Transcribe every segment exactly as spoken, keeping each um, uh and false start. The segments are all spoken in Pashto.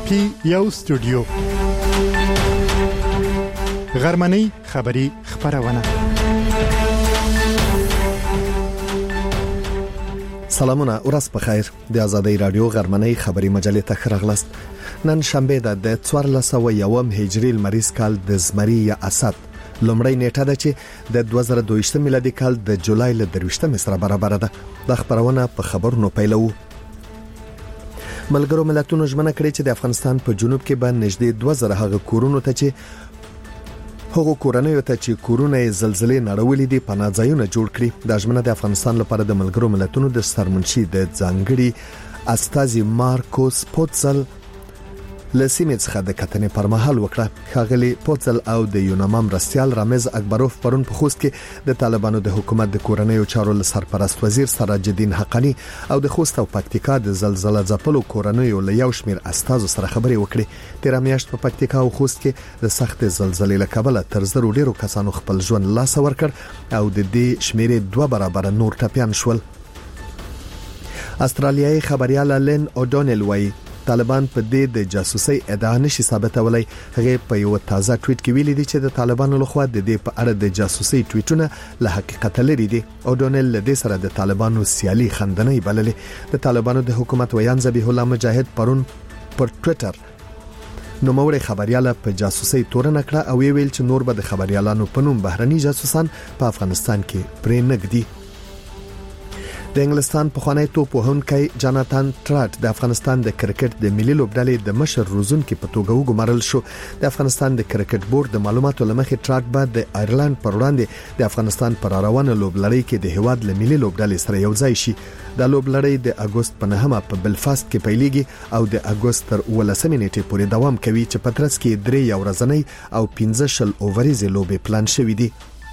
پی یو سټوډیو غرمنۍ خبری خبرونه. سلامونه، ورځ په خیر. د آزادۍ رادیو غرمنۍ خبری مجلې ته ښه. نن شنبه ده د څوارلس سوه یوم هجری لمریز کال د زمری یا اسد لومړی نیټه ده چې د دوه زره دوه ویشت میلادي کال د جولای ل درویشتم سره برابر ده. د خبرونه په خبرونو پیلو. ملګرو ملتونو ژمنه کړې چې د افغانستان په جنوب کې به نږدې دوه زره هغه کورونو ته چې هغه کورنۍ ته چې کورونه زلزلې نړولې دي پناه ځایونه جوړ کړي. د ژمنه د افغانستان لپاره د ملګرو ملتونو د سرمنشي د ځانګړي استازي مارکوس پوتزل لسیمې څخه د کتنې پر مهال وکړه. خاغلی پوتزل او د یوناما مرستيال رامز اکبروف پرون په خوست کې د طالبانو د حکومت د کورنۍ چارو سرپرست وزیر سراج الدین حقانی او د خوست او پکتیکا د زلزلې ځپلو کورنۍ له یو شمیر استازو سره خبرې وکړې. تیر میاشت په پکتیکا او خوست کې د سخت زلزلې له کبله تر زرو ډیرو کسانو خپل ژوند لاس ورکړ او د دې شمیرې دوه برابر نور ټپيان شول. استرالیایي خبريال لین اوډونل وایي طالبان په دې د جاسوسي ادعا نشي ثابتولای. هغه په یو تازه ټویټ کې ویلي دی چې د طالبانو لخوا د دې په اړه د جاسوسي ټویټونه له حقیقت لري دي. اوډونل له دې سره د طالبانو سیالي خندنۍ بللې. د طالبانو د حکومت ویان ذبیح الله مجاهد پرون پر ټویټر نو موري خبرياله په جاسوسي تورن کړه او ویل چې نور به د خبريالانو په نوم بهرني جاسوسان په افغانستان کې پرې نګدي. د انګلستان په خوانی توپ وهونکی جاناتان ټراټ د افغانستان د کرکټ د ملي لوبډلې د مشر روزونکو په توګه وګمارل شو. د افغانستان د کرکټ بورډ د معلوماتو لمخې ټراټ به د آیرلند پر وړاندې د افغانستان پر روانه لوبلړۍ کې د هواد له ملي لوبډلې سره یو ځای شي. د لوبلړۍ د اگست په نهمه په بلفاست کې پیلېږي او د اگست تر ولسمې نیټې پورې دوام کوي چې په ترڅ کې درې یو ورځنۍ او پنځه شل اووريزې لوبې پلان شوې دي.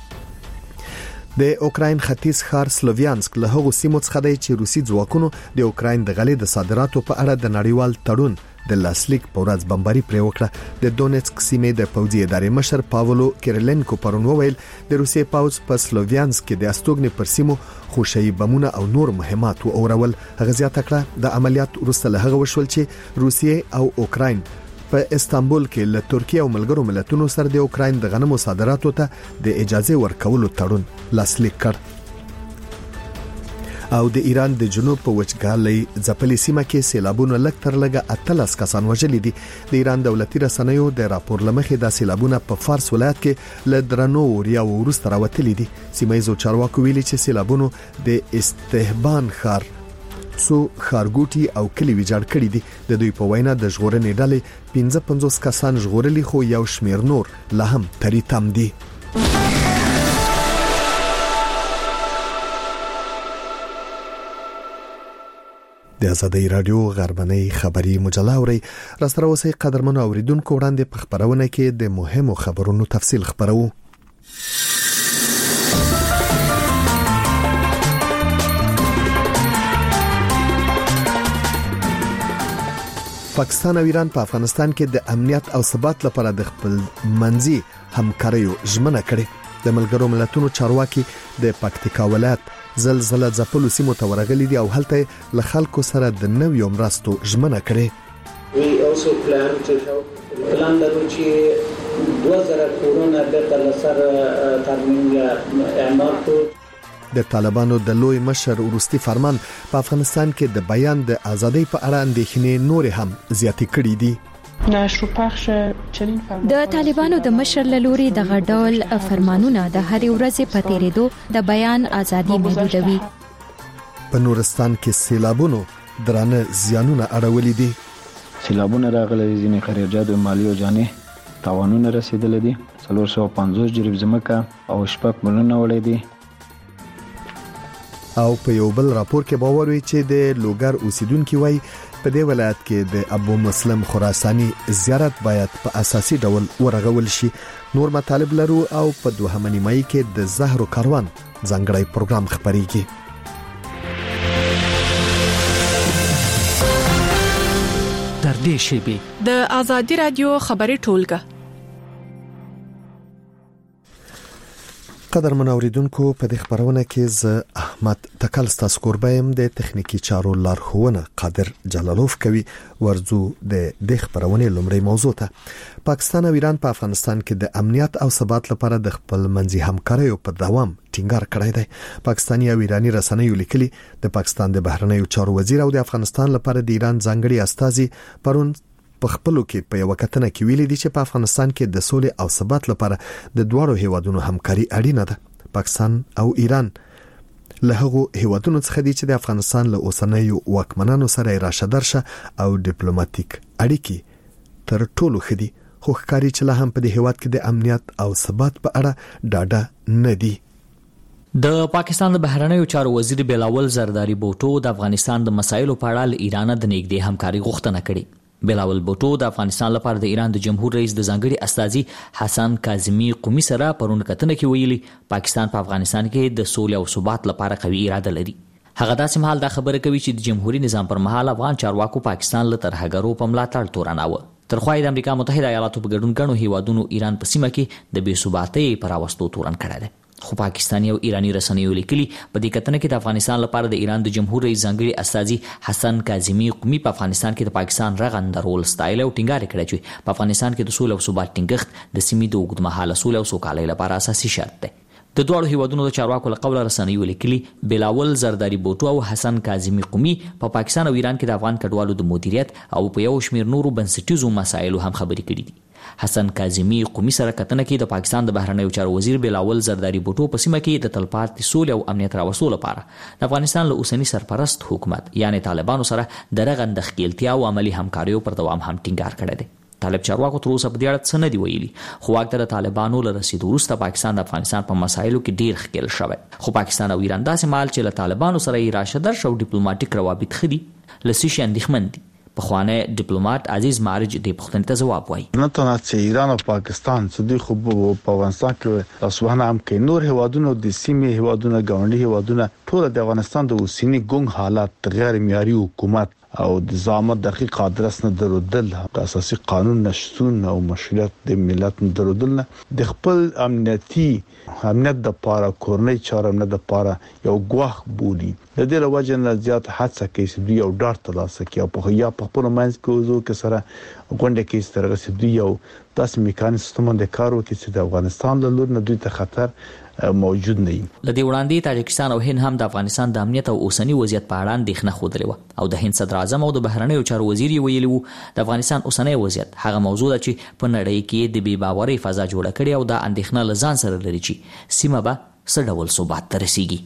د اوکراین ختیځ ښار سلوویانسک له هغو سیمو څخه دی چې روسي ځواکونو د اوکراین د غلې د صادراتو په اړه د نړیوال تړون د لاسلیک په ورځ بمباري پرې وکړه. د دونیتسک سیمې د پوځي ادارې مشر پاولو کیرلنکو پرون وویل د روسي پوځ په سلوویانسک کې د استوګنې پر سیمو خوشي بمونه او نور مهمات و اورول. هغه زیاته کړه د عملیات وروسته له هغه وشول چې روسیې او اوکراین په استانبول کې له ترکیه او ملګرو ملتونو سره د اوکراین د غنمو صادراتو ته د اجازه ورکولو تړون لاسلیک کړ. او د ایران د جنوب په وچکالۍ ځپلې سیمه کې سیلابونه لږ تر لږه اتلس کسان وژلي دي. د ایران دولتي رسنیو د راپور لمخې د سیلابونه په فارس ولایت کې له درنو وریا ورسته راوتلي دي. سیمایي چارواکو ویلي چې سیلابونو د استهبان ښار څو خارګوټي او کلی ویجاړ کړی دي. د دوی په وینا د ژغورنې ډلې پنځه پنځوس کسان ژغورلي خو یو شمیر نور لا هم تری تم دي. د آزادۍ رادیو غربنۍ خبری مجله اوري راستره اوسې قدرمنو اوریدونکو وړاندې په خبرونه کې د مهمو خبرونو تفصیل خبرو. پاکستان او ایران په افغانستان کې د امنیت او ثبات لپاره د خپل منځي همکاریو ژمنه کړې. د ملګرو ملتونو چارواکي د پکتیکا ولایت زلزلې ځپلو سیمو ته ورغلي دي او هلته له خلکو سره د نویو مرستو ژمنه کړې. We also plan to help پلان لرو چې دوه زره کورونه د تلسر ترمیم یا اعمار کو. د طالبانو د لوی مشر ورستي فرمان په افغانستان کې د بیان د ازادۍ په اړه اندېښنې نور هم زیاتې کړې دي. د طالبانو د مشر لوري د غډول فرمانونه د هرې ورځې په تیریدو د بیان ازادي محدودوي. په نورستان کې سیلابونو درانه زیانونه اړولې دي. سیلابونه راغلي دي، ځینې خریجات او مالی او جاني تاوانونه رسیدلې دي. څلور سوه پنځوس جریب ځمکه او شپږ ملیونه وړي دي. او په یو بل راپور کې باور وی چې د لوګر اوسیدونکو وای په دې ولایت کې د ابو مسلم خراساني زیارت باید په اساسي ډول ورغول شي. نور مطالب لرو او په دوهمه نیمایي کې د زهرو کاروان ځانګړی پروګرام خبريږي. تر دې شیبې د آزادۍ رادیو خبري ټولګه قدر منوریدونکو په دې خبرونه کې ز احمد تکل ستاسو قربایم د تخنیکی چارو لارښوونه قادر جلالوف کوي. ورزو د دې خبرونه لومړی موضوع ته پاکستان او ایران په افغانستان کې د امنیت او ثبات لپاره د خپل منځي همکاریو په دوام ټینګار کړی دی. پاکستاني او ایرانی رسنیو لیکلي د پاکستان د بهرنیو چارو وزیر او د افغانستان لپاره د ایران ځانګړي استازي پرون په خپلو کې په یو کتنه کې ویلي دي چې په افغانستان کې د سولې او ثبات لپاره د دوړو هیوادونو همکاري اړینه ده. پاکستان او ایران له هغو هیوادونو څخه دي چې د افغانستان له اوسنیو واکمنانو سره راشه درشه او ډیپلوماټیک اړیکې تر ټولو خدي خو ښکاري چې له هم په دې هیواد کې د امنیت او ثبات په اړه ډاډه نه دي. د پاکستان د بهرنیو چارو وزیر بلاول زرداری بوټو د افغانستان د مسایلو په اړه له ایران د نږدې همکاري غوښتنه کړې. بلاول بوټو د افغانستان لپاره د ایران د جمهور رئیس د ځانګړي استازي حسن کاظمی قومي سره پرون کتنه کې ویلي پاکستان په افغانستان کې د سولې او ثبات لپاره قوي اراده لري. هغه داسې مهال دا خبره کوي چې د جمهوریت نظام پر مهال افغان چارواکو پاکستان له ترهګرو په ملاتړ تورناوه. ترخوای د امریکا متحده ایالاتو په ګډون غنو هیوادونو ایران په سیمه کې د بې ثباتۍ پر راوستو تورن کړی دی. خو پاکستاني او ایرانی رسنیو لیکلي په دې کتنه کې د افغانستان لپاره د ایران د جمهور رئیس ځانګړي استازي حسن کاظمی قومي په افغانستان کې د پاکستان رغند رول ستایل او ټینګار کړی چې په افغانستان کې د سولې او ثبات ټینګښت د سیمې د اوږدمهاله سولې او سوکالۍ لپاره اساسي شرط دی. د دوه هیوادونو د چارواکو له قوله رسنیو لیکلي بلاول زرداری بوټو او حسن کاظمی قومي په پاکستان او ایران کې د افغان کډوالو د مدیریت او په یو شمېر نورو بنسټیزو مسایلو هم خبرې کړې دي. حسن کاظمی قومي سره کتنه کې د پاکستان د بهرنیو چارو وزیر بلاول زرداری بوټو په سیمه کې د تلپاتې سولې او امنیت راوستلو لپاره د افغانستان له اوسنی سرپرست حکومت یعنی طالبانو سره د رغند ښکیلتیا او عملی همکاریو پر دوام هم ټینګار کړی دی. طالب چارواکو تر اوسه په دې اړه څه نه دی ویلي، خو واک د طالبانو له رسیدو وروسته پاکستان د افغانستان په مسایلو کې ډیر ښکیل شوی. خو پاکستان او ایران داسې مال چې له طالبانو سره یې راشه درشه او ډیپلوماټیک روابط ښه دي له څه شي اندېښمن دي. پخوانی ډیپلوماټ عزیز معرج د پښتنې ته جواب وایي. نه تنها چې ایران او پاکستان څه دي خو په افغانستان کې تاسو هم کې نور هیوادونو د سیمې هیوادونو ګاونډي هیوادونو ټول د افغانستان د اوسنی ګونګ حالات غیر معیاري حکومت او د ضامن دقیق ادرس نه درودل د اساسي قانون نشټون او مشروعیت د ملت نه درودل د خپل امنیتي امنیت د پاره کورنۍ چارم نه د پاره یو غواخ بولی د دې لوجه نه زیات حادثه کې سدي او ډار تلاسه کې په یا په خپل منځ کې وزو کې سره غونډه کې سترغه سدي او داس میکانیزم د کارو کې د افغانستان له لور نه دوی ته خطر موجود نه وي. لدې وړاندې تاجکستان او هند هم د افغانستان د امنیت او اوسنی وضعیت په اړه اندېښنه خوده و او د هند صدر اعظم او د بهرنیو چارو وزیر ویلي وو د افغانستان اوسنی وضعیت هغه موضوع ده چې په نړۍ کې د بې باورۍ فضا جوړه کړي او د اندېښنه لزان سره لري چې سیمه به څه ډول ثبات ته رسیږي.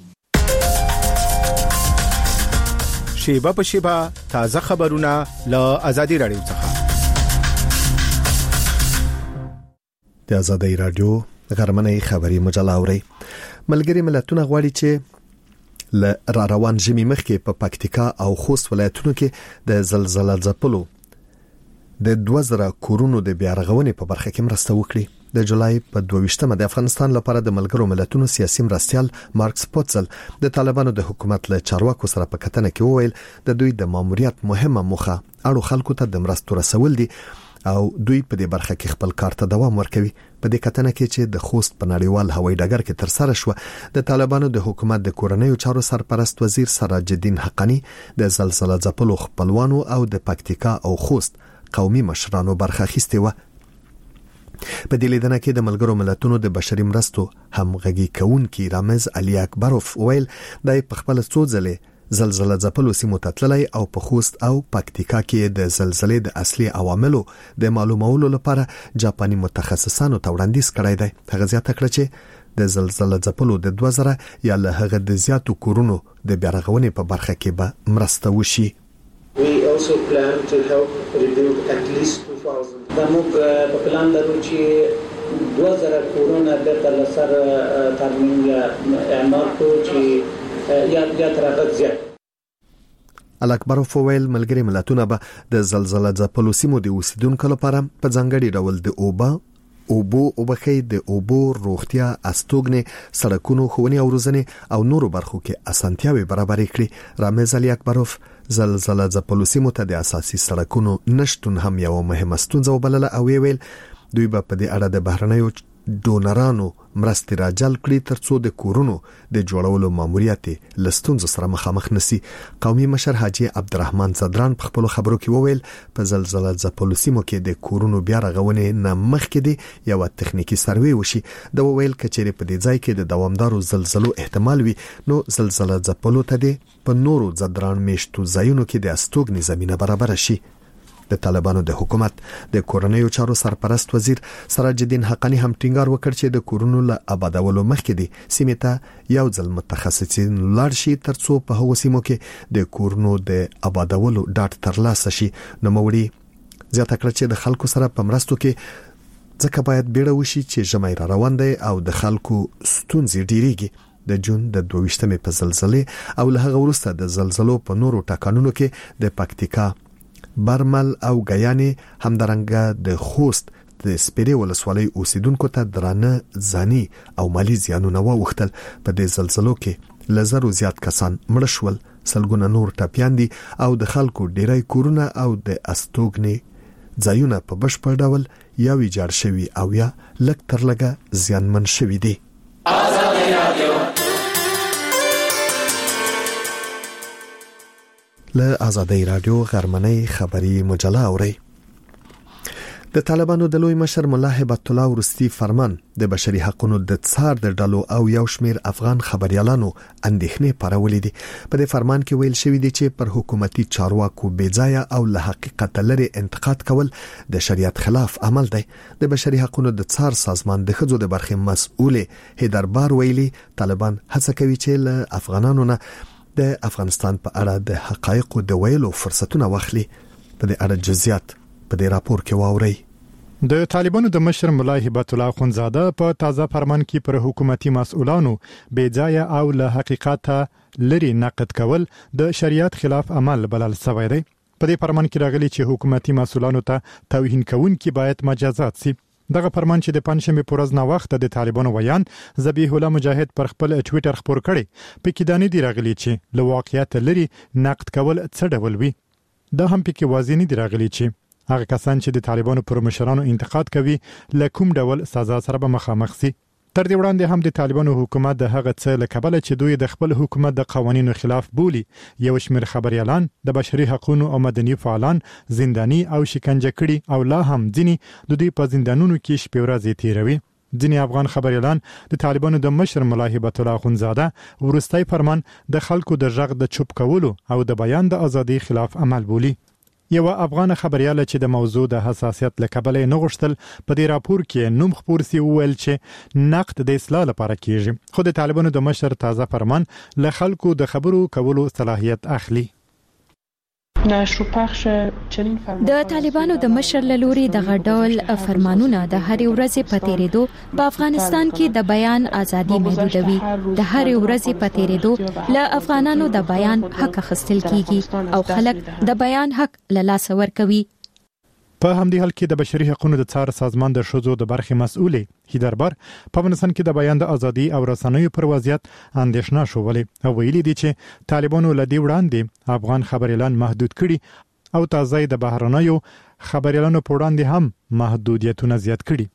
شیبه په شیبه تازه خبرونه له آزادي رادیو څخه. د آزادي رادیو غرمنۍ خبري مجله اوري. ملګری ملتونه غواړي چې ل را روان ژمي مخکې په پکتیکا او خوست ولایتونو کې د زلزلې ځپلو د دوه زره کورونو د بیا رغونې په برخه کې مرسته وکړي. د جولای په دوه ویشتمه د افغانستان لپاره د ملګرو ملتونو سیاسي مرستيال مارکس پوتسل د طالبانو د حکومت له چارواکو سره په کتنه کې وویل د دوی د ماموریت مهمه موخه اړو خلکو ته د مرستو رسول دي او دوی په دې برخه کې خپل کار ته دوام ورکوي. په دې کتنه کې چې د خوست په نړیوال هوایي ډګر کې تر سره شو د طالبانو د حکومت د کورنیو چارو سرپرست وزیر سراج الدین حقانی د زلزلې ځپلو خپلوانو او د پکتیکا او خوست قومي مشرانو برخه اخیسته و. په دې لیدنه کې د ملګرو ملتونو د بشري مرستو همغږي کوونکي رامز علي اکبروف ویل د خپل څو ځلې زلزلې ځپلو سیمو ته تللی او په خوست او پکتیکا کې د زلزلې د اصلي عواملو د معلومولو لپاره جاپاني متخصصانو ته وړاندیز کړی دی. هغه زیاته کړه چې د زلزلې ځپلو د دوه زره یا له هغه د زیاتو کورونو د بیا رغونې په برخه کې به مرسته وشي. We also plan to help rebuild at least two thousand. دا موږ په پلان لرو چې دوه زره کورونه بیرته له سر ترمیم یا اعمار کړو چې یا یا تر هغه زیات. الاکبروف ویل ملګري ملتونه به د زلزلې ځپلو سیمو د اوسیدونکو لپاره په ځانګړي ډول د اوبه اوبو او بخې د اوبو روغتیا استوګنې سړکونو ښوونې او روزنې او نورو برخو کې اسانتیاوي برابرې کړي. رامز علي اکبروف زلزلې ځپلو سیمو ته د اساسي سړکونو نشټون هم یو مهمه ستونزه وبلله او ویل دوی به په دې اړه د بهرنیو ډونرانو مرستې راجل کړي ترڅو د کورونو د جوړولو ماموریت لستونز سره مخامخ نسی. قومي مشر حاجی عبدالرحمن صدران په خپل خبرو کې وویل په زلزلہ ځپلو سیمو کې د کورونو بیا رغونې نه مخکې دی یو تخنیکی سروې وشي. د وویل کچېره په دې ځای کې د دوامدارو زلزلو احتمال وي نو زلزلہ ځپلو ته دی په نورو زدران میشتو ځایونو کې د استوګنې زمينه برابر شي. د طالبانو د حکومت د کورنیو چارو سرپرست وزیر سراج الدین حقانی هم ټینګار وکړ چې د کورونو له آبادولو مخکې دي سیمه ته یو ځل متخصصین لاړ شي ترڅو په هغو سیمو کې د کورونو د آبادولو ډاټ ترلاسه شي. نو موړي زیاته کړ چې د خلکو سره په مرستو کې ځکه باید بیړه وشي چې ژمی را روان دی او د خلکو ستونزې ډیریږي. د جون د دوه ویشتمې په زلزلې او له هغه وروسته د زلزلو په نورو ټاکنونو کې د پکتیکا برمل او غیانې همدارنګه د خوست د سپیرې ولسوالۍ اوسیدونکو ته درانه ځاني او مالی زیانونه واوښتل. په دې زلزلو کې لزرو زیات کسان مړ شول، سلګونه نور ټاپیان دي او د خلکو ډیری کورونه او د استوګنې ځایونه په بشپړ ډول یا ویجاړ شوي او یا لږ تر لږه زیانمن شوي دي. له آزادۍ رادیو غرمنۍ خبری مجله اوري. د طالبانو د لوی مشر مولا هبت الله ورستی فرمان د بشري حقوقو د څار د ډلو او یو شمیر افغان خبريالانو اندېښنې پرولې دي. په دې فرمان کې ویل شوی دی چې پر حکومتي چارواکو بېځایه او له حقیقت لري انتقاد کول د شریعت خلاف عمل دی. د بشري حقوقو د څار سازمان د خځو د برخې مسؤل هیدربار ویلي طالبان هڅه کوي چې له افغانانو نه د افغانستان په اړه د حقایقو د ویلو فرصتونه واخلي. په دې اړه جزئیات په دې راپور کې واوري. د طالبانو د مشر مولا هبت الله اخونزاده په تازه فرمان کې پر حکومتي مسؤلانو بېځایه او له حقیقت لري نقد کول د شریعت خلاف عمل بلل شوی دی. په دې فرمان کې راغلي چې حکومتي مسؤلانو ته توهین کوونکي باید مجازات شي. دغه فرمان چې د پنځمې پورز نه وخت د طالبانو ویان ذبیح الله مجاهد پر خپل ټوئیټر خبر کړي په کې دانې دی راغلي چې له واقعیت لري نقد کول څه ډول وي. دا هم پکې واضح نه دی راغلي چې هغه کسان چې د طالبانو پر مشرانو انتقاد کوي له کوم ډول سزا سره به مخامخ شي. تر دې وړاندې هم د طالبانو حکومت د هغه څه لکبل چې دوی د خپل حکومت د قوانینو خلاف بولی یو شمیر خبريالان د بشري حقوقو او مدني فعالان زنداني او شکنجه کړي او لا هم ځینی د دوی په زندانونو کې شپې ورځې تیروي. ځینی افغان خبريالان د طالبانو د مشر مولا هبت الله اخونزاده ورستۍ فرمان د خلکو د ژغ د چوپ کولو او د بیان د ازادي خلاف عمل بولی. یو افغان خبرياله چې د موضوع د حساسیت لکبل نه غوښتل په دې راپور کې نوم خبر سی ویل چې نقد د اصلاح لپاره کیږي خو د طالبانو د مشر تازه فرمان له خلکو د خبرو کولو صلاحیت اخلي. د طالبانو د مشر لوري دغه ډول فرمانونه د هر ورځې په تیریدو په افغانستان کې د بیان ازادي محدودوي. د هر ورځې په تیریدو له افغانانو د بیان حق اخیستل کیږي او خلک د بیان حق له لاسه ورکوي. په همدې حال کې د بشري حقوقو د څار سازمان د شوزو د برخې مسؤل هیدربار په افغانستان کې د بیان د ازادي او رسنیو پر وضعیت اندېښنه شولې او ویلي دي چې طالبانو لدی وړاندې افغان خبريالان محدود کړي او تازه د بهرنیو خبريالانو په وړاندې هم محدودیتونه زیات کړي.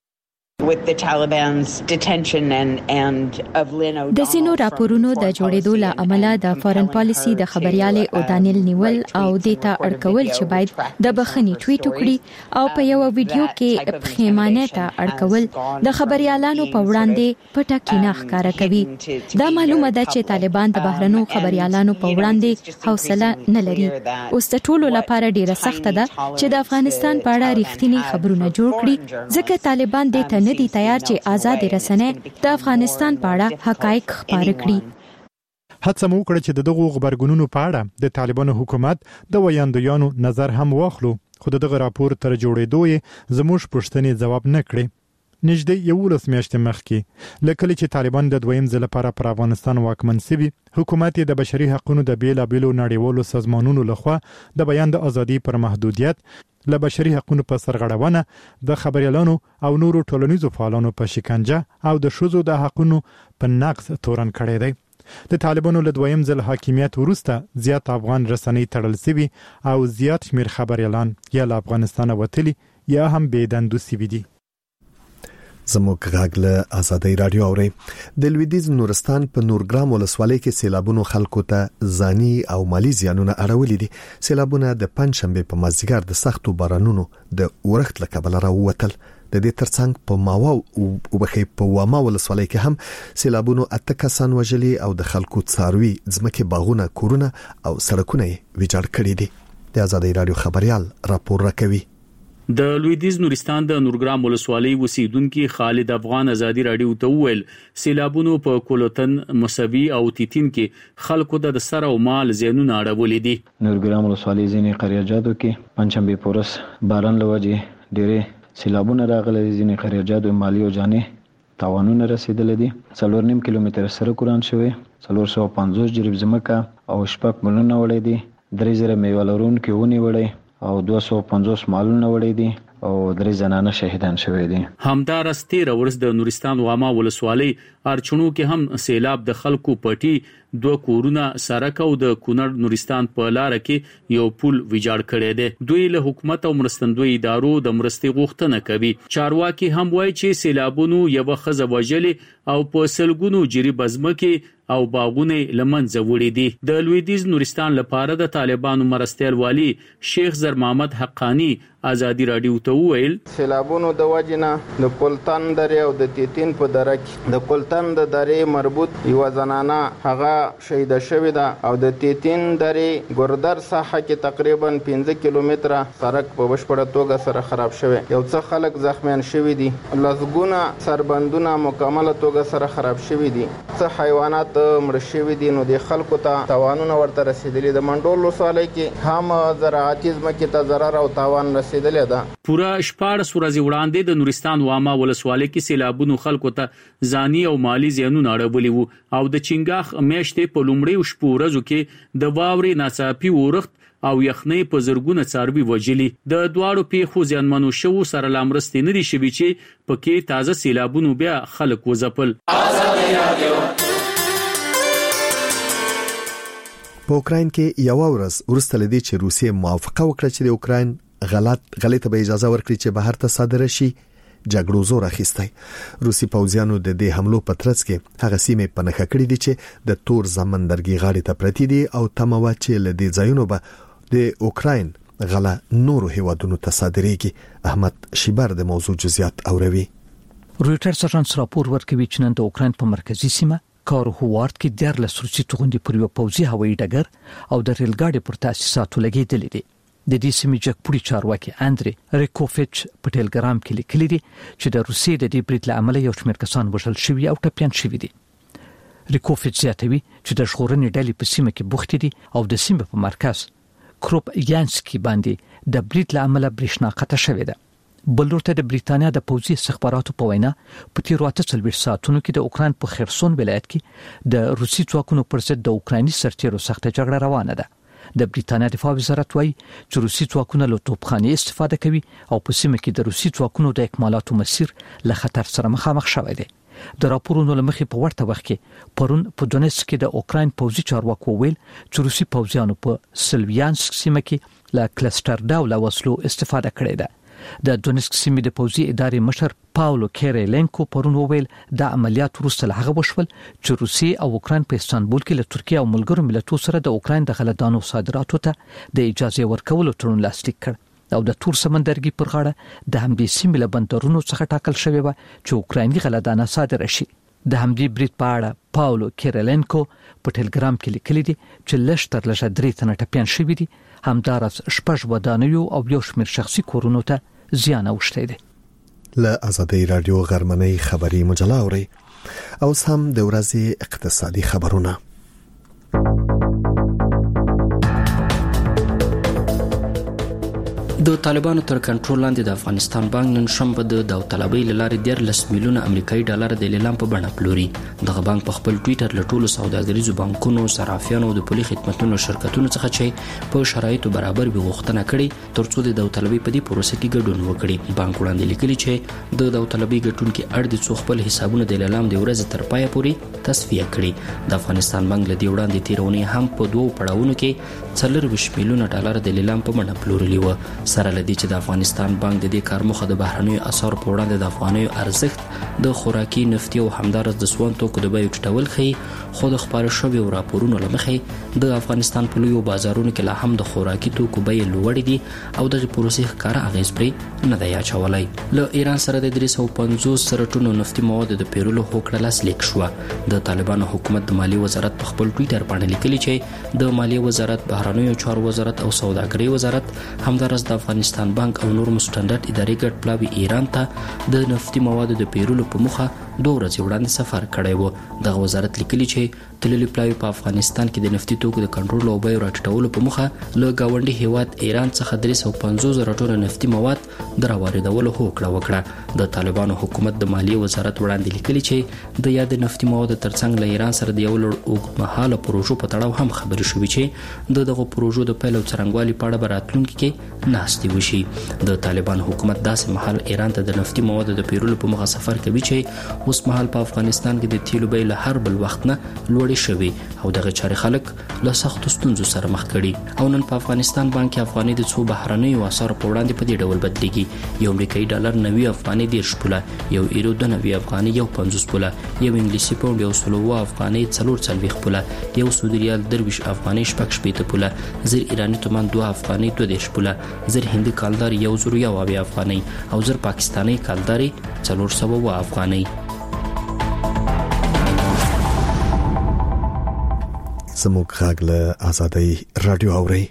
د سینو راپورونو د جوړېدو له امله د فارن پالیسي د خبريالې او دانیل نیول او دیتا اړکول چې باید د بخښنې ټویټ وکړي او په یو ویډیو کې پخېمانه ته اړکول د خبريالانو په وړاندې پټه کینه ښکارا کوي. دا معلومه ده چې طالبان د بهرنیو خبريالانو په وړاندې حوصله نه لري. اوس د ټولو لپاره ډیره سخت ده چې د افغانستان په اړه ریښتینی خبرونه جوړ کړي ځکه طالبان د نه دي تیار چې آزاد رسنۍ د افغانستان په اړه حقایق خبره کړي. هڅه مو وکړه چې دغه خبرګونونو په اړه د طالبانو حکومت د ویاندویانو نظر هم واخلو خو دغه راپور تر جوړېدو یې زموږ پوښتنې ځواب نه کړي. نږدې یولس میاشتې مخکې لکه چې طالبان د دویم ځل لپاره پر افغانستان واکمن شوي حکومت د بشري حقوقو د بیلابېلو نړیوالو سازمانونو لخوا د بیان د ازادي پر محدودیت له بشري حقوقو په سرغړونه د خبريالانو او نورو ټولنیزو فعالانو په شکنجه او د شوزو د حقوقو په نقض تورن کړی دی. د طالبانو له دویم ځل حاکمیت وروسته زیات افغان رسنۍ تړل شوي او زیات شمیر خبريالان یا له افغانستان وتلي یا هم بې دندو شوي دي. زموږ غاګله آزادۍ رادیو اوري د لویدیز نورستان په نورګرام ولسوالۍ کې سیلابونو خلکو ته ځاني او مالی زیانونه اړولې دي. سیلابونه د پنځشنبه په مازیګر د سختو بارانونو د اورښت لکبل راووتل. د دې ترڅنګ په ماوا او بخې په واما ولسوالۍ کې هم سیلابونو اته کسان وژلي او د خلکو څاروي ځمکه باغونه کورونه او سړکونه ویجاړ کړي دي. د آزادۍ رادیو خبريال راپور راکوي. د لویدیز نورستان د نورګرام ولسوالۍ اوسیدونکو خالد افغان آزادۍ رادیو ته ویل سیلابونو په کولوتن مسوي او تیتین کې خلکو د سر او مال زینونه اړولې دي. نورګرام ولسوالۍ ځینې قریاجاتو کې پنځمبي پورس باران لوجي ډېرې سیلابونه راغلي. ځینې قریاجاتو مالی او جاني تاوانونه رسیدل دي. څلور نیم کیلومتر سره کوران شوی څلور سوه پنځوس جریب ځمکه او شپږ ملونه وړي دي. درې زره میوه لرونکي ونی وړي او دوه سوه پنځوس مالونه وړي دي او درې زنانه شهیدان شوي دي. همدارس تیر ورځ د نورستان واما ولسوالۍ ارچونو کې هم سیلاب د خلکو پټي دوه کورونه سرک او د کونړ نورستان په لار کې یو پل ویجاړ کړی دی. دوی له حکومت او مرستندوی ادارو د مرستې غوښتنه کوي. چارواکي هم وایي چې سیلابونو یو خزه وژلي او په سلګونو جریب ځمکه او باغونه لمنځه وړي دي. د لویدیز نورستان لپاره د طالبانو مرستیال والی شیخ زر محمد حقانی آزادۍ رادیو ته ویل سیلابونو د وجنه د کولتن درې او د تیتین په دره کې د کولتن د درې مربوط یو زنانه هغه شهید شوې ده او د تیتین درې ګردر ساحه کې تقریبا پنځه کیلومتره سړک په بشپړه توګه سره خراب شوی. یو څه خلک زخمیان شوي دي. لزګونه سربندونه مکمله توګه سره خراب شوي دي. څه حیوانات مړ شوي دي. نو د خلکو ته تاوانونه ورته رسیدلي. د منډول ولسوالۍ کې هم زراعتي ځمکې ته ضرر او تاوان رسیدلی ده. پورا شپاړس ورځې وړاندې د نورستان واما ولسوالۍ کې سیلابونو خلکو ته ځاني او مالی زیانونه اړولي وو او د چنګاخ میاشتې په لومړیو شپو ورځو کې د واورې ناڅاپي اورښت او یخنۍ په زرګونه څاروي وژلي. د دواړو پیښو زیانمنو شوو سره لامرستې نه دي شوي چې پکې تازه سیلابونو بیا خلک وځپل. په اوکراین کې یو ورځ ورسته لدی چې روسیه موافقه وکړه چې د اوکراین غلط غلطه به اجازه ورکړي چې بهر ته صادره شي. جګړو زور اخیستی. روسي پوځیانو د دې حملو په ترڅ کې هغه سیمې په نخښه کړې دي چې د تور سمندرګي غاړې ته پرتی دي او تموا چې له دې ځایونو به د اوکراین غلا نورو هیوادونو ته صادرېږي. احمد شیبر د موضوع جزئیات اوروي. رويټرز اژانس راپور ورکوي چې نن د اوکراین په مرکزی سیمه کارهوارد کې ډېر لسروسي توغندي پر یو پوځي هوایي ډګر او د ریل ګاډي پر تاسیساتو لګېدلې دي. د دې سیمې جګپوړي چارواکي اندري ریکوفیچ په ټلګرام کې لیکلي دي چې د روسیې د دې برید له امله یو شمېر کسان وژل شوي او ټپيان شوي دي. ریکوفیچ زیاتوي چې د ژغورنې ډلې په سیمه کې بوختې دي او د سیمې په مرکز کروپ یانسکي باندې د برید له امله برېښنا قطع شوې ده. بل ورته د بریتانیا د پوځي استخباراتو په وینا په تیرو اته څلوېښت ساعتونو کې د اوکراین په خرسون ولایت کې د روسي ځواکونو پر ضد د اوکرایني سرتیرو سخته جګړه روانه ده. د بریتانیا دفاع وزارت وايي چې روسي ځواکونه له توپخانې استفاده کوي او په سیمه کې د روسي ځواکونو د اکمالاتو مسیر له خطر سره مخامخ شوی دی. د راپورونو لمخې په ورته وخت کې پرون په دونیتسک کې د اوکراین پوځي چارواکو ویل چې روسي پوځیانو په سلویانسک سیمه کې له کلستر ډول وسلو استفاده کړې ده. د دونیتسک سیمې د پوځي ادارې مشر پاولو کیریلنکو پرون وویل د عملیات وروسته له هغه وشول چې روسیې او اوکراین په استانبول کې له ترکیه او ملګرو ملتونو سره د اوکراین د غلهدانو صادراتو ته د اجازه ورکولو تړون لاسلیک کړ او د تور سمندرګي پر غاړه د همدې سیمې له بندرونو څخه ټاکل شوی و چې اوکرایني غلهدانه صادره شي. د همدې برید په اړه پاولو کیریلنکو په ټلګرام کې لیکلي دي چې لږ تر لږه درې تنه ټپيان شوي دي. همدارس شپږ ودانیو او یو شمېر شخصي کورونو ته زیان اوښتی دی. له آزادۍ رادیو غرمنۍ خبري مجله اوري او سم د ورځې اقتصادي خبرونه. د طالبانو تر کنټرول لاندې د افغانستان بانک نن شنبه د داوطلبۍ له لارې دیارلس میلیونه امریکایي ډالر د لیلام په بڼه پلوري. دغه بانک په خپل ټویټر له ټولو سوداګریزو بانکونو، صرافیانو او د پولي خدمتونو شرکتونو څخه چې په شرایطو برابر وي غوښتنه کړې ترڅو د داوطلبۍ په دې پروسه کې ګډون وکړي. بانک وړاندې لیکلي چې د داوطلبۍ ګټونکي اړ دي څو خپل حسابونه د لیلام د ورځې تر پایه پورې تصفیه کړي. د افغانستان بانک له دې وړاندې تیر اونۍ هم په دوو پړاوونو کې څلور ویشت میلیونه ډالر د لیلام په بڼه پلورلي و. سره لدی چې د افغانستان بانک د دې کار مخه د بهرنیو اسعارو په وړاندې د افغانیو ارزښت د خوراکي نفتي او همدارس د سون توکو د بیو ټیټول ښیي خو د خپاره شویو راپورونو له مخې د افغانستان په لویو بازارونو کې لا هم د خوراکي توکو بیې لوړې دي او دغه پروسې ښکاره اغېز پرې نه دی اچولی. له ایران سره د درې سوه پنځوس سره ټنو نفتي موادو د پیرلو هوکړه لاسلیک شوه. د طالبانو حکومت د مالیې وزارت په خپل ټویټر باندې لیکلي چې د مالیې وزارت، بهرنیو چارو وزارت او سوداګرۍ وزارت همدارس د افغانستان بانک او نور مستندات ادارې ګډ پلاوي ایران ته د نفتي موادو د پیرلو په موخه دوه ورځې وړاندې سفر کړی و. دغه وزارت لیکلي چې تللي پلاوي په افغانستان کې د نفتي توکو د کنټرول او بیو راټیټولو په موخه له ګاونډي هیواد ایران څخه درې سوه پنځوس زره ټنه نفتي مواد د راواردولو هوکړه وکړه. د طالبانو حکومت د مالیې وزارت وړاندې لیکلي چې د یاد نفتي موادو ترڅنګ له ایران سره د یو لړ اوږدمهاله پروژو په تړاو هم خبرې شوې چې د دغو پروژو د پیل او څرنګوالي په اړه به راتلونکي کې ناستې وشي. د طالبان حکومت داسې مهال ایران ته د نفتي موادو د پیرلو په موخه سفر کوي چې اوس مهال په افغانستان کې د تیلو بیې له هر بل وخت نه لوړې شوي او دغه چارې خلک له سختو ستونزو سره مخ کړي. او نن په افغانستان بانک افغاني د څو بهرنیو اسعارو په وړاندې په دې ډول بدلیږي. یو امریکایي ډالر نوي افغاني دېرش پوله، یو ایرو دوه نوي افغاني یو پنځوس پوله، یو انګلیسي پاونډ یو سل اووه افغاني څلور څلوېښت پوله، یو سعودي ریال درویشت افغاني شپږ شپېته پوله، زر ایراني تومان دوه افغاني دوه دېرش پوله، زر هندي کالدار یو زر یو اویا افغاني او زر پاکستاني کالدار څلور سوه اووه افغاني. زموږ غږ له آزادۍ رادیو اوري.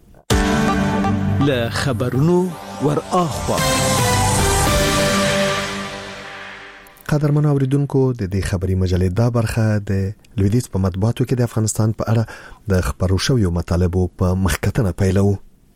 له خبرونو ور اخوا قدرمن اوریدونکو د دې خبري مجلې دا برخه د لویدیځ په مطبوعاتو کې د افغانستان په اړه د خبرو شویو مطالبو په مخکتنه پیلو.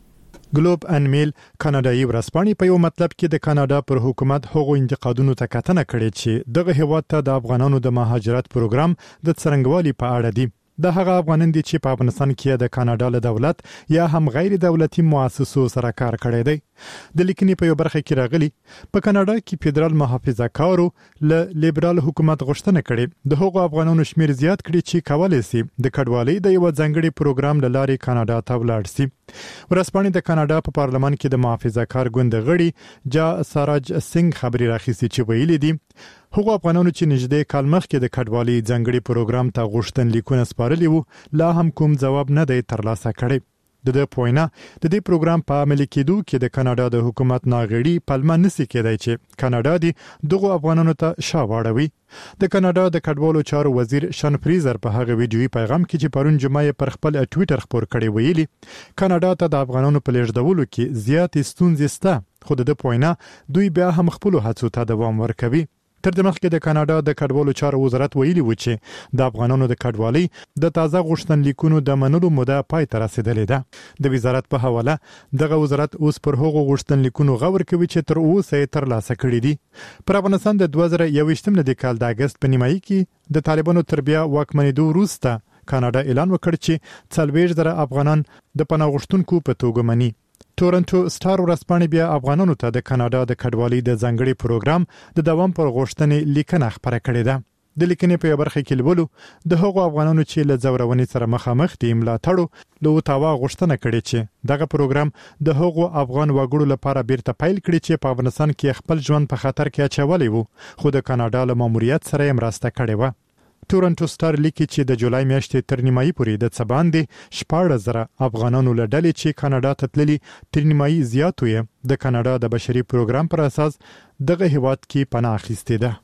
ګلوب ان میل کاناډایي ورځپاڼې په یو مطلب کې د کاناډا پر حکومت هغو انتقادونو ته کتنه کړې چې دغه هیواد ته د افغانانو د مهاجرت پروګرام د څرنګوالي په اړه دی. د هغه افغانان دي چې په افغانستان کې د کاناډا له دولت یا هم غیر دولتي مؤسسو سره کار کړی دی. د لیکنې په یو برخه کې راغلي په کاناډا کې فدرال محافظه کارو له لیبرال حکومت غوښتنه کړې د هغو افغانانو شمیر زیات کړي چې کولای شي د کډوالۍ د یو ځانګړي پروګرام له لارې کاناډا ته ولاړ شي. ورځپاڼې د کاناډا په پارلمان کې د محافظه کار ګوند غړي جا ساراج سنگ خبري راخیستي چې ویلي دي هغو افغانانو چې نږدې کال مخکې د کډوالۍ ځانګړي پروګرام ته غوښتنلیکونه سپارلي وو لا هم کوم ځواب نه دی ترلاسه کړی. د دې پوینه د دې پروګرام په عملي کېدو کې د کاناډا د حکومت ناغړي پلمه نسی کېدای چې کاناډا دي دغه افغانانو ته شاواړوي. د کاناډا د کډوالو چارو وزیر شان فریزر په هغه ویډیوي پیغام کې چې پرون جمعه پر خپل ټوئیټر خبر کړی ویلي کاناډا ته د افغانانو په لیږدولو کې زیات ستونزې شته خو د پوینه دوی بیا هم خپل هڅو ته دوام ورکوي. تر دې مخکې د کاناډا د کډوالو چارو وزارت ویلي و چې د افغانانو د کډوالۍ د تازه غوښتنلیکونو د منلو موده پای ته رسیدلې ده. د وزارت په حواله دغه وزارت اوس پر هغو غوښتنلیکونو غور کوي چې تر اوسه یې ترلاسه کړي دي. پر افغانستان د دوه زره یوویشتم د کال د اگست په نیمایي کې د طالبانو تر بیا واکمنېدو وروسته کاناډا اعلان وکړ چې څلوېښت زره افغانان د پناه غوښتونکو په توګه مني. تورنټو سټار ورځپاڼې بیا افغانانو ته د کاناډا د کډوالۍ د ځانګړي پروګرام د دوام پر غوښتنې لیکنه خبره کړې ده. د لیکنې په برخه کې لولو د هغو افغانانو چې له ځورونې سره مخامخ دي ملاتړو له اوتاوا غوښتنه کړې چې دغه پروګرام د هغو افغان وګړو لپاره بیرته پیل کړي چې په افغانستان کې خپل ژوند په خطر کې اچولی وو خو د کاناډا له ماموریت سره یې مرسته کړې وه. تورنټو سټار لیکي چې د جولای میاشتې تر نیمایي پورې د څه باندې شپاړس زره افغانانو له ډلې چې کاناډا ته تللي تر نیمایي زیاتو یې د کاناډا د بشري پروګرام پر اساس دغه هیواد کې پناه اخیستې ده.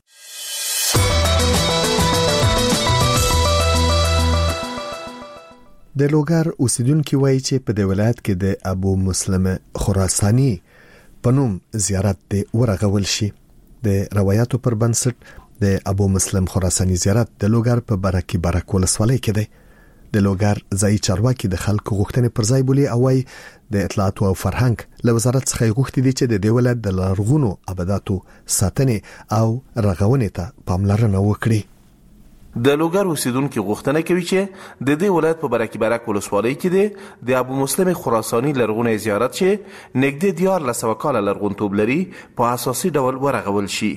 د لوګر اوسیدونکو وایي چې په دې ولایت کې د ابو مسلم خراساني په نوم زیارت دی ورغول شي. د روایتو پر بنسټ د ابو مسلم خراساني زیارت د لوګر په برکي برک ولسوالۍ کې دی. د لوګر ځای چارواکي د خلکو غوښتنې پر ځای بولي او وايي د اطلاعات او فرهنګ له وزارت څخه غوښتي دي چې د دې ولایت د لرغونو ابداتو ساتنې او رغونې ته پاملرنه وکړي. د لوګر اوسیدونکو غوښتنه کوي چې د دې ولایت په برکي برک ولسوالۍ کې دی د ابو مسلم خراساني لرغونی زیارت چې نږدې دیار لسوه کاله لرغونتوب لري په اساسي ډول ورغول شي.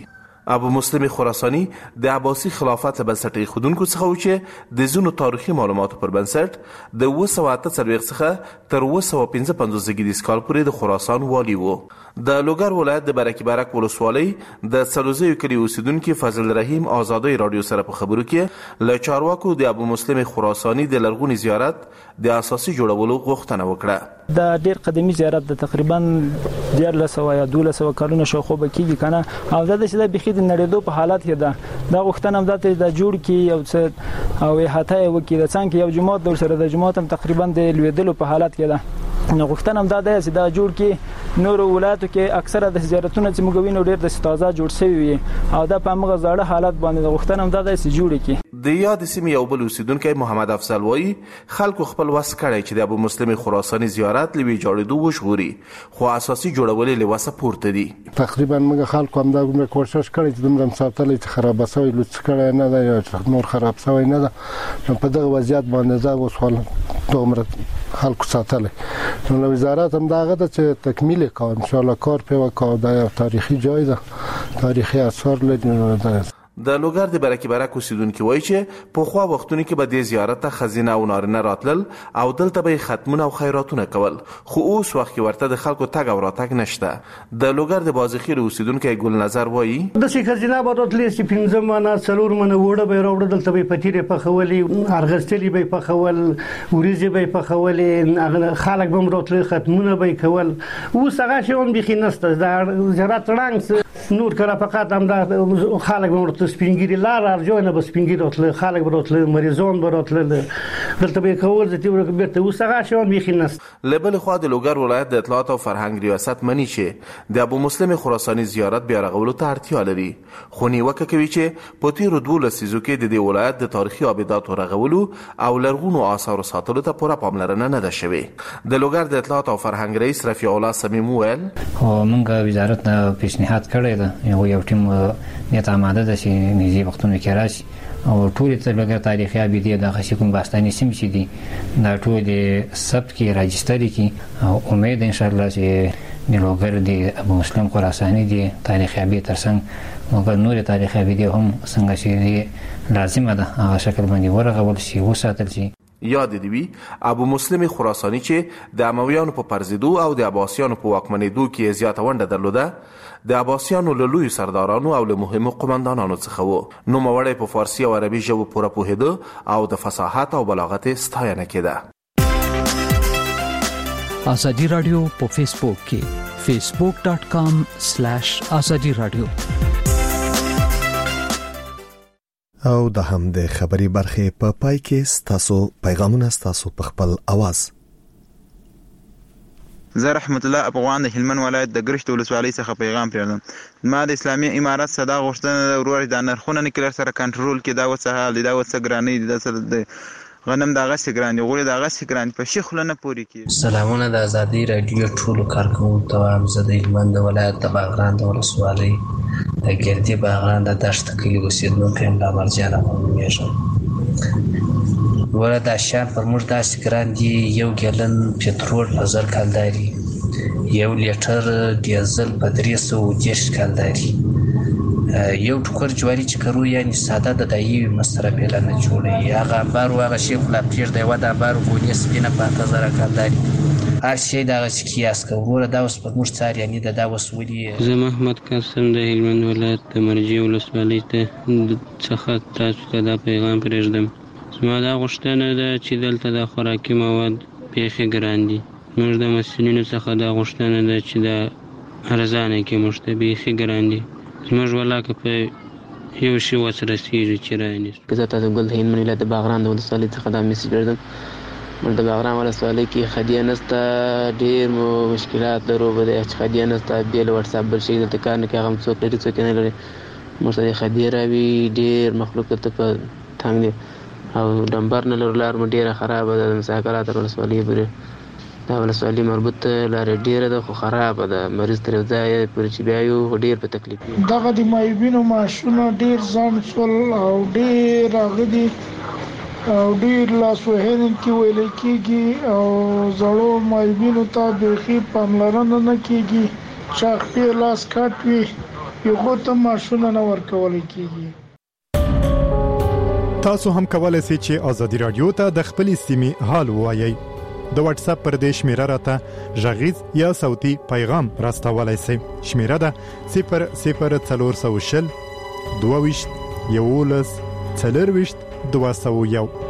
ابو مسلم خراساني د عباسي خلافت له بنسټ خودونکو څخه و چې د زونو تاریخي معلوماتو پر بنسټ د اوه سوه اته څلوېښت څخه تر اوه سوه پنځه پنځوس زېږدیز کال پورې د خراسان والي و. د لوګر ولایت د برکي برک ولسوالۍ د څلوزیو کلي اوسیدونکي فضل رحیم آزادۍ رادیو سره په خبرو کې له چارواکو د ابو مسلم خراساني د لرغوني زیارت د اساسي جوړولو غوښتنه وکړه. دا ډیر قدیمي زیارت د تقریبا دیارلس سوه یا دولس سوه کلونو شاوخوا به کېږي که نه، او دا داسې د بیخي د نړېدو په حالت کې ده. دا غوښتنه هم دا ته د جوړ کړي یو څه او احاطه یې وکړي، د څنګ کې یو جومات د ورسره د جومات هم تقریبا د لوېدلو په حالت کې ده. نو غوښتنه هم دا ده چې دا جوړ کړي. نورو ولایتو کې اکثره د زیارتونه چې موږ وینو ډېر د تازه جوړ شوي وي او دا په همغه زاړه حالت باندې غوښتنه هم دا ده چې جوړ کړي. د یاد سیمې یو بل اوسیدونکی محمد افضل وایي خلکو خپل وس کړی چې د ابو مسلم خراساني زیارت له ویجاړېدو وژغوري، خو اساسي جوړول یې له وسه پورته دي. تقریبا موږ خلکو همدا کومه کوشش کړی چې دومره ساتلی چې خرابه شوی لوڅ کړی نه ده یا نور خراب شوی نه ده. نو په دغه وضعیت باندې زه اوس دومره خلکو ساتلی. نو وزارت هم دغه ده چې تکمیل کار انشاءالله کار پې وکړو. دا یو تاریخي جای ده، تاریخي اثار لري. د لوګر د برکي برک اوسیدونکي وایي چې پخوا وختونو کې به د زیارت ته ښځینه او نارینه راتلل او دلته به یې ختمونه او خیراتونه کول، خو اوس وخت کې ورته د خلکو تګ او راتګ نشته. د لوګر د بازخیل اوسیدونکی ګل نظر وایي داسې ښځینه به راتلې چې پنځه منه څلور منه اوړه به یې راوړه، دلته به یې پتیرې پخولې، ارغستلي به یې پخول، وریځې به یې پخولې، خلک به هم راتلل ختمونه به یې کول. اوس هغه شیان بیخي نشته. د زیارت ړنګ نور کله فقط هم د خلک به ورته سپینګیري لار ارجو نه به سپینګیري راتله، خلک به راتله، مریضان به راتله، دلته به یې کول چې ورته بیرته اوس هغه شیان بیخي نشته. له بلې خوا د لوګر ولایت د اطلاعات او فرهنګ ریاست مني چې د ابو مسلم خراساني زیارت بیا رغولو ته اړتیا لري، خو نیوکه کوي چې په تېرو دولسو لسیزو کې د دې ولایت د تاریخي آباداتو رغولو او لرغونو آثارو ساتلو ته پوره پاملرنه نه ده شوې. د لوګر د اطلاعات او فرهنګ رئیس رفیع الله صمیم وویل موږ وزارت نه پیشنهاد کړی ده، یو یو ټیم نیت آماده ده چې نږدې وختونو کې راشي او ټولې ته لوګر تاریخي ابدي دغه شي کوم باستاني سیمې چې دي دا ټول ثبت کې راجستر کې او امید ان شاء الله چې د لوګر د ابو مسلم خراساني د تاریخي ابدي ترڅنګ موږ نور تاریخي ابدي هم څنګه چې لازمه ده هغه شکل باندې ورغول شي وساتل شي. یاد دی وی ابو مسلم خراساني چې د امویانو په پرزیدو او د عباسیانو په واکمنېدو کې زیاته ونډه درلوده، د عباسیانو له لویو سردارانو او له مهمو قومندانانو څخه و. نوموړی په فارسي او عربي ژبو پوره پوهېده او د فصاحت او بلاغت ستاینه کېده. ازادي رادیو په فیسبوک کې فیسبوک ډاٹ کام سلیش ازادي رادیو. او د هم د خبري برخه په پای کې ستاسو پیغامونه ستاسو په خپل आवाज. زه رحمت الله افغان د هلمند ولایت د ګرشت ولسوالۍ څخه پیغام پرېږدم. ما د اسلامي امارات صدا غوښتنه ورور د نرخونه نکلر سره کنټرول کې دا وڅه حال دا وڅه ګرانی د سره د غنم دغه سګرانی غوړي دغه سګرانی په شیخ لنه پوری کې. سلامونه د ازادي رادیو ټولو کارکونکو ته هم زه د هلمند ولایت د باغران د ولسوالۍ د ګردی باغران د دشت کلی اوسیدونکی یم لا مرجان نومیږم. وره د شان پر موږ داسې ګران دي یو ګلن پټرول په زر کالداري، یو لیټر ډیزل په درې سوه دېرش کالداري، یو ټوکر جواري چې کرو یعنی ساده د دایي مصرف اعلان جوړي، هغه انبار او هغه شی خلا پیر دی و د انبار غونې سپینه په اته زره کالداري هر شی دغه کیاس کوره دا اوس په موږ څار یعنی د دا وسولي. زه محمد قاسم د هلمند ولایت د مرجی ولسوالۍ ته څخه تاسو ته دا پیغام پرېږدم. زما دا غوښتنه ده چې دلته د خوراکي مواد بیخي ګران دي. موږ د مسؤلینو څخه دا غوښتنه ده چې دا ارزانه کې موږ ته بیخي ګران دي. زموږ ولاکه په یو شی وسرسیږي چې رانیست. که زه تاسو ګل د هلمند ولایت د باغران د ولسوالۍ څخه دا میسج پرېږدم. موږ د باغران ولسوالۍ کې خدیه نشته، ډېر مو مشکلات لرو به د خدیه نشته، بیا له وټساپ بل شي دلته کار نه کوي، هغه هم څوک لري څوک نه لري. موږ ته د خدیه راوي ډېر مخلوق ته په تنګ دی او ډمبر نه لرو، لار مو ډېره خرابه ده. د مساکرات تر ولسوالۍ پورې دا ولسوالۍ مربوط لاره ډېره ده خو خرابه ده، مریض تر یو ځایه پورې چې بیا یو ډېر په تکلیف وي. دغه د مایبینو معاشونه ډېر ځان شول او ډېر هغه دي او ډېر لاس وهونکي ویل کېږي او زړو مایبینو ته بیخي پاملرنه نه کېږي. چا خپې لاس کټ وي یو ته ماشونه نه ورکول کیږي. تاسو هم کولای شئ چې ازادي رادیو ته د خپل سیمې حال ووایي. د واتس اپ پر دې شمیره راته غږیز یا صوتي پیغام راستولای شئ. شمیره ده صفر صفر څلور سوه شل دوه ویشت یولس څلور ویشت دوه سوه یو.